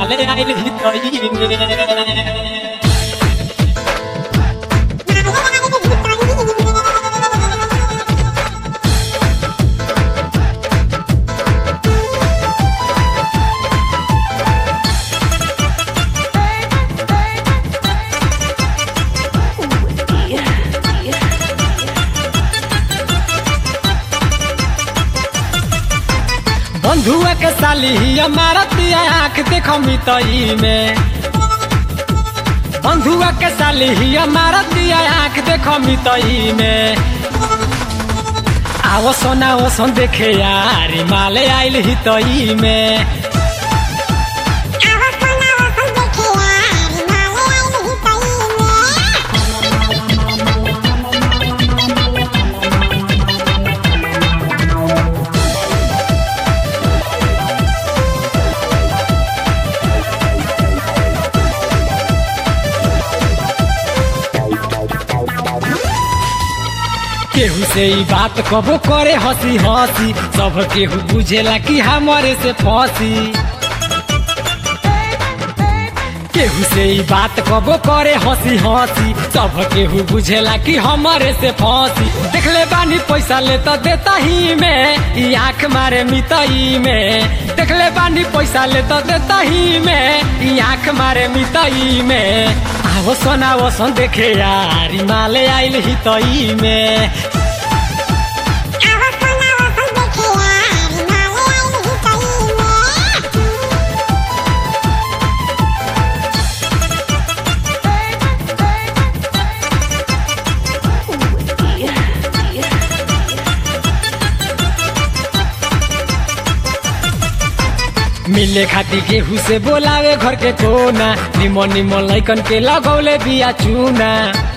हिमालय आइल हितई में। बंधुआ के साली हमारा तिया आँख देखो मितई में। बंधुआ के साली हमारा तिया आँख देखो मितई में। आवो सोन देखे यार हिमालय आइल हितई में। केहू से ई बात कबो करे हंसी हंसी, सब केहू बुझेला कि हमारे से फंसी। केहू से ई बात कबो करे हंसी हंसी, सब केहू बुझेला कि हमारे से फंसी। देखले बानी पैसा ले तो देता ही में, ई आँख मारे मितई में। देखले बानी पैसा ले तो देता ही में, ई आँख मारे मितई में। आवो सोन देखे यार हिमालय आइल हितई में। मिले खाती केहू से बोलावे घर के कोना, निमन निमन लइकन के लगौले बिया चूना।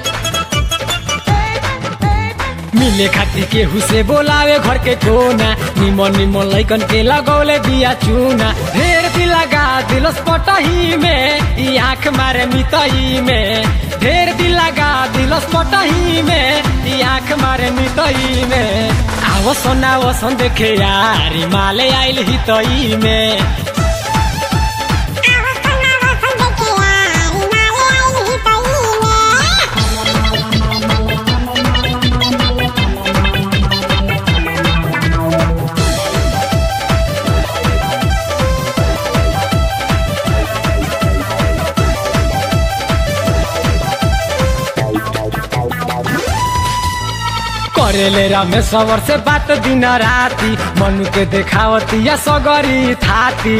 मिले खाती केहू से बोलावे घर के कोना, निमन निमन लइकन के लगौले बिया चूना। ढेर भी लगा दिलस पटही में, ई आँख मारे मितई में। ढेर भी लगा दिलस पटही में, ई आँख मारे मितई में। आवो सोन देखे यार हिमालय आइल हितई में। करेले रमेश्वर से बात दिन राती, मनु के देखावती या सगरी थाती।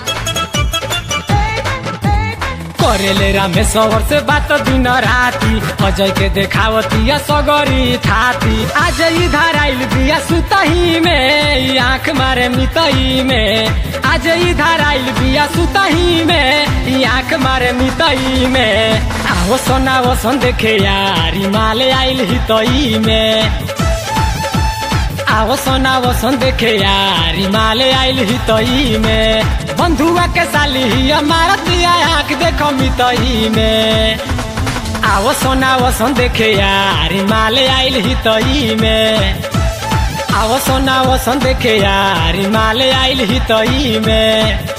करेले रमेश्वर से बात दिन राती, अजय के देखावती या सगरी थाती। आज इधर आइल बिया सुतही में, आँख मारे मितई में। आज इधर आइल बिया सुतही में, आँख मारे मितई में। आवो सोन देखे यार हिमालय आइल हितई में। आवो सोन देखे यार हिमालय आइल हितई में। बंधुआ के साली हमारा तिया आँख देखो मितई में। आवो सोन देखे यार हिमालय आइल हितई में। आवो सोन देखे यार हिमालय आइल हितई में।